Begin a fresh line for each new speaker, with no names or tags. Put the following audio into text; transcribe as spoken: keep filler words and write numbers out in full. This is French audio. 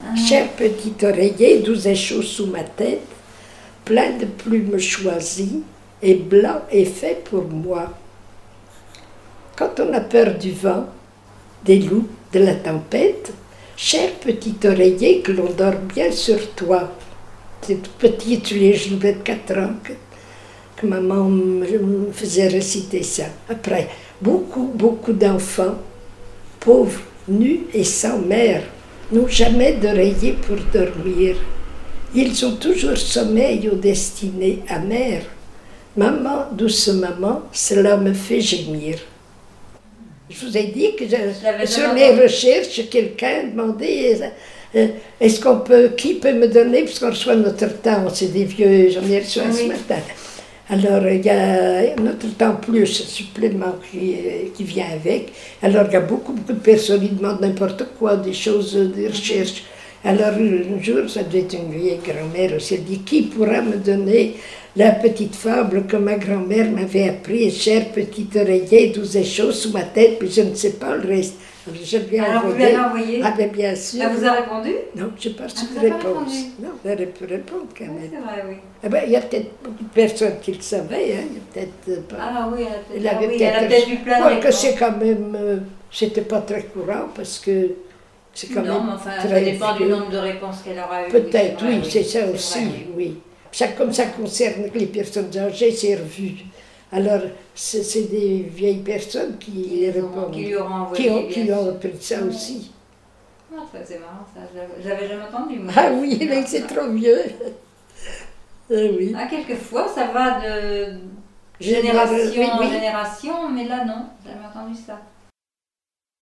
Ah.
Cher petit oreiller, doux et chaud sous ma tête, plein de plumes choisies, et blanc et fait pour moi. Quand on a peur du vent, des loups, de la tempête, cher petit oreiller, que l'on dort bien sur toi. C'est tout petit, tous les jours de quatre ans que, que maman me, me faisait réciter ça. Après, beaucoup, beaucoup d'enfants, pauvres, nus et sans mère, n'ont jamais d'oreiller pour dormir. Ils ont toujours sommeil aux destinées amères. Maman, douce maman, cela me fait gémir. Je vous ai dit que je, sur mes recherches, quelqu'un demandait euh, est-ce qu'on peut, qui peut me donner, puisqu'on reçoit notre temps, c'est des vieux, j'en ai reçu un oui. ce matin. Alors il y a notre temps plus, supplément qui, qui vient avec. Alors il y a beaucoup, beaucoup de personnes qui demandent n'importe quoi, des choses, des recherches. Alors un jour, ça devait être une vieille grand-mère, elle s'est dit qui pourra me donner la petite fable que ma grand-mère m'avait appris, cher petit oreiller, doux et chaud sous ma tête, puis je ne sais pas le reste. Alors, je lui ai
Alors
envoyé.
vous l'avez envoyé?
Ah ben bien sûr.
Elle vous a répondu?
Non, je n'ai pas reçu
ah,
de réponse. Non, elle aurait pu répondre quand même.
Oui, c'est vrai, oui.
Ah ben, il y a peut-être beaucoup de personnes qui le savaient, hein. Il y a peut-être pas.
Ah oui, elle a peut-être,
elle avait
ah, oui,
peut-être,
elle a peut-être eu plein de réponses.
que c'est quand même, euh, c'était pas très courant parce que c'est quand
non,
même
mais enfin,
très
ça dépend
vieux.
du nombre de réponses qu'elle aura eues.
Peut-être, oui, c'est,
oui,
ça
c'est
aussi,
vrai, oui.
oui. Ça, comme ça concerne les personnes âgées, c'est revu. Alors, c'est, c'est des vieilles personnes qui,
qui,
répondent,
qui lui auront envoyé,
qui ont, qui ont appris ça oui. aussi.
Ah, ça c'est marrant, ça. J'avais jamais entendu. Moi.
Ah oui, mais c'est trop vieux. Ah, oui.
Ah, quelquefois, ça va de génération oui, oui. en génération, mais là, non, j'ai jamais entendu ça.